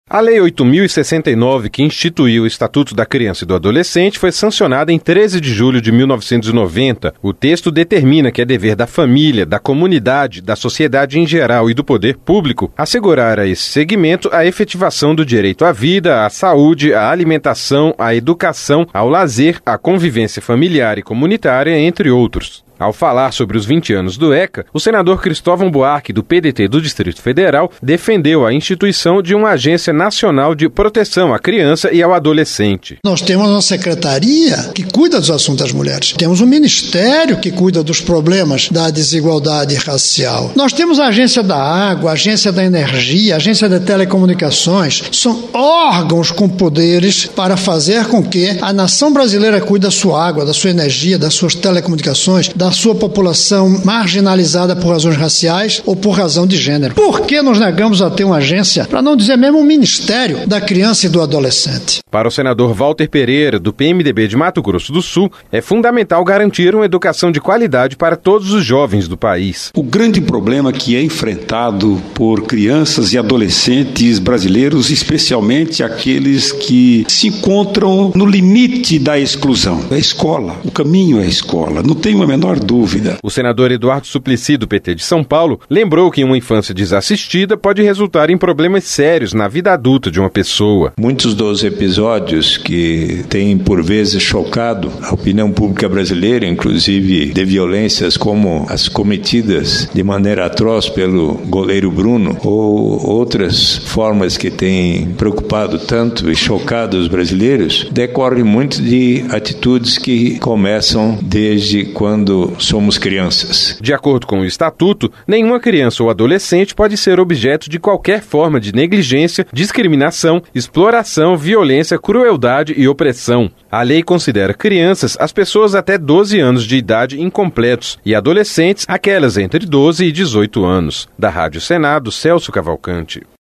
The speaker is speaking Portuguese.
A Lei 8.069, que instituiu o Estatuto da Criança e do Adolescente, foi sancionada em 13 de julho de 1990. O texto determina que é dever da família, da comunidade, da sociedade em geral e do poder público assegurar a esse segmento a efetivação do direito à vida, à saúde, à alimentação, à educação, ao lazer, à convivência familiar e comunitária, entre outros. Ao falar sobre os 20 anos do ECA, o senador Cristóvão Buarque, do PDT do Distrito Federal, defendeu a instituição de uma Agência Nacional de Proteção à Criança e ao Adolescente. Nós temos uma secretaria que cuida dos assuntos das mulheres. Temos um ministério que cuida dos problemas da desigualdade racial. Nós temos a Agência da Água, a Agência da Energia, a Agência de Telecomunicações. São órgãos com poderes para fazer com que a nação brasileira cuide da sua água, da sua energia, das suas telecomunicações, da sua população marginalizada por razões raciais ou por razão de gênero. Por que nos negamos a ter uma agência, para não dizer mesmo um Ministério da Criança e do Adolescente? Para o senador Walter Pereira, do PMDB de Mato Grosso do Sul, é fundamental garantir uma educação de qualidade para todos os jovens do país. O grande problema que é enfrentado por crianças e adolescentes brasileiros, especialmente aqueles que se encontram no limite da exclusão, é a escola. O caminho é a escola. Não tem uma menor dúvida. O senador Eduardo Suplicy, do PT de São Paulo, lembrou que uma infância desassistida pode resultar em problemas sérios na vida adulta de uma pessoa. Muitos dos episódios que têm, por vezes, chocado a opinião pública brasileira, inclusive de violências como as cometidas de maneira atroz pelo goleiro Bruno, ou outras formas que têm preocupado tanto e chocado os brasileiros, decorrem muito de atitudes que começam desde quando somos crianças. De acordo com o Estatuto, nenhuma criança ou adolescente pode ser objeto de qualquer forma de negligência, discriminação, exploração, violência, crueldade e opressão. A lei considera crianças as pessoas até 12 anos de idade incompletos e adolescentes aquelas entre 12 e 18 anos. Da Rádio Senado, Celso Cavalcante.